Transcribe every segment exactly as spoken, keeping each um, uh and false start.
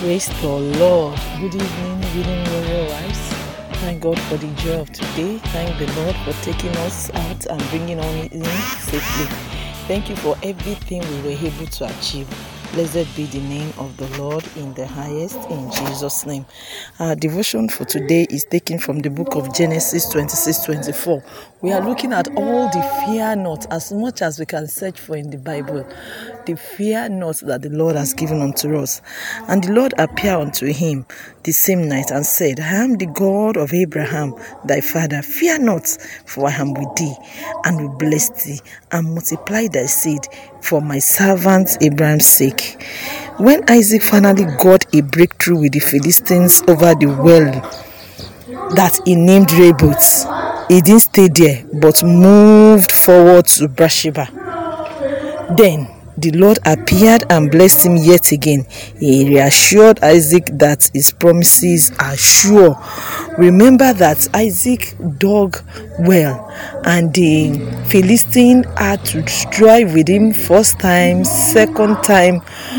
Praise the Lord. Good evening, Winning Warrior Wives. Thank God for the joy of today. Thank the Lord for taking us out and bringing on it in safely. Thank you for everything we were able to achieve. Blessed be the name of the Lord in the highest, in Jesus' name. Our devotion for today is taken from the book of Genesis twenty-six twenty-four. We are looking at all the fear not, as much as we can search for in the Bible, the fear not that the Lord has given unto us. And the Lord appeared unto him the same night and said, I am the God of Abraham, thy father. Fear not, for I am with thee, and will bless thee, and multiply thy seed for my servant Abraham's sake. When Isaac finally got a breakthrough with the Philistines over the well that he named Rehoboth, he didn't stay there, but moved forward to Beersheba. Then the Lord appeared and blessed him yet again. He reassured Isaac that his promises are sure. Remember that Isaac dug well, and the Philistine had to strive with him first time, second time.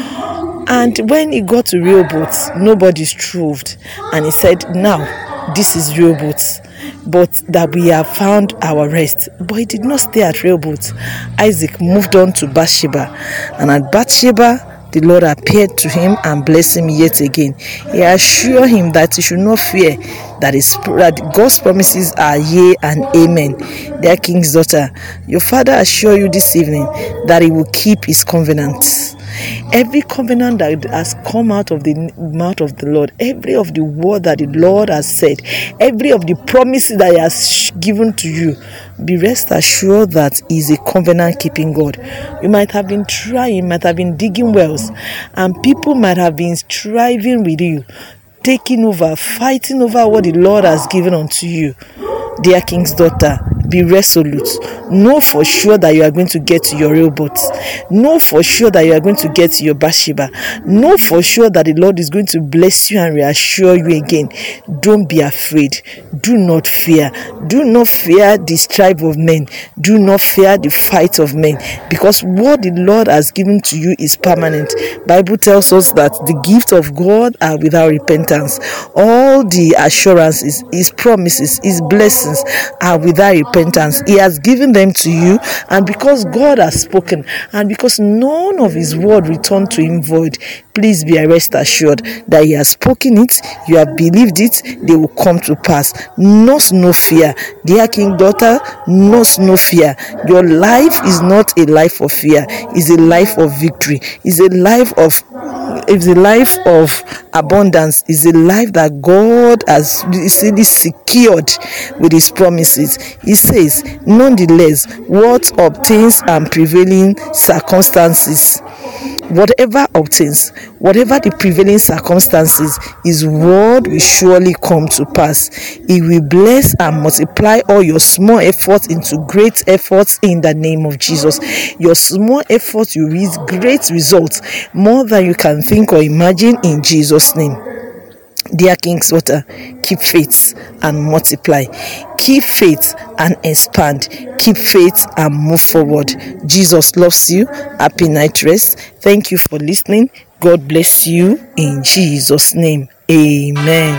And when he got to Rehoboth, nobody strove. And he said, now, this is Rehoboth, but that we have found our rest. But he did not stay at Rehoboth. Isaac moved on to Beersheba. And at Beersheba, the Lord appeared to him and blessed him yet again. He assured him that he should not fear, that, his, that God's promises are yea and amen. Dear King's daughter, your father assures you this evening that he will keep his covenants. Every covenant that has come out of the mouth of the Lord, every of the word that the Lord has said, every of the promises that he has given to you, be rest assured that he is a covenant keeping God. You might have been trying, you might have been digging wells, and people might have been striving with you, taking over, fighting over what the Lord has given unto you. Dear King's daughter, be resolute. Know for sure that you are going to get to your Rehoboth. Know for sure that you are going to get to your Beersheba. Know for sure that the Lord is going to bless you and reassure you again. Don't be afraid. Do not fear. Do not fear the strife of men. Do not fear the fight of men, because what the Lord has given to you is permanent. Bible tells us that the gift of God are without repentance. All the assurances, his promises, his blessings are without repentance. He has given them to you, and because God has spoken, and because none of his word returned to him void, please be rest assured that he has spoken it, you have believed it, they will come to pass. Not no fear. Dear King daughter, not no fear. Your life is not a life of fear, it's a life of victory, it's a life of it's a life of abundance, is a life that God has really secured with his promises. He says, nonetheless, what obtains and prevailing circumstances, whatever obtains, whatever the prevailing circumstances, his word will surely come to pass. He will bless and multiply all your small efforts into great efforts in the name of Jesus. Your small efforts will reach great results, more than you can think or imagine, in Jesus' name. Dear King's daughter, keep faith and multiply. Keep faith and expand. Keep faith and move forward. Jesus loves you. Happy night rest. Thank you for listening. God bless you in Jesus' name. Amen.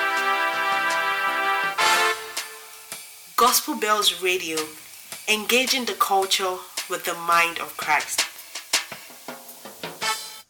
Gospel Bells Radio, engaging the culture with the mind of Christ.